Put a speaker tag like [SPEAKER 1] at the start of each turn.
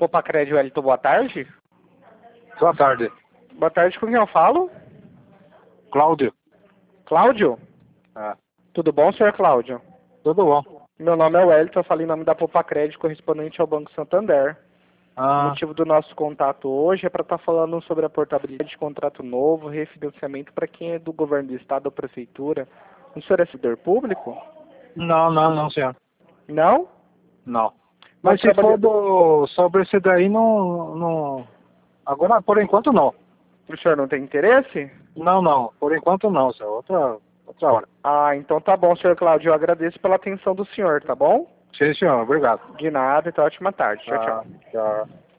[SPEAKER 1] Popacred Wellington, boa tarde.
[SPEAKER 2] Boa tarde.
[SPEAKER 1] Boa tarde, com quem eu falo?
[SPEAKER 2] Cláudio.
[SPEAKER 1] Cláudio?
[SPEAKER 2] Ah,
[SPEAKER 1] Tudo bom, senhor Cláudio?
[SPEAKER 2] tudo bom.
[SPEAKER 1] Meu nome é Wellington, eu falo em nome da Popacred, correspondente ao Banco Santander. O
[SPEAKER 2] Ah,
[SPEAKER 1] motivo do nosso contato hoje é para estar falando sobre a portabilidade de contrato novo, refinanciamento para quem é do governo do estado ou prefeitura. O senhor é servidor público?
[SPEAKER 2] não, senhor.
[SPEAKER 1] Não?
[SPEAKER 2] Não. Mas se for sobre esse daí, não. Agora, por enquanto, não.
[SPEAKER 1] O senhor não tem interesse?
[SPEAKER 2] Não. Por enquanto, não, senhor. Outra hora.
[SPEAKER 1] Ah, então tá bom, senhor Cláudio. Eu agradeço pela atenção do senhor, tá bom?
[SPEAKER 2] Sim, senhor. Obrigado.
[SPEAKER 1] De nada, então ótima tarde. Tchau, tchau.
[SPEAKER 2] Tchau.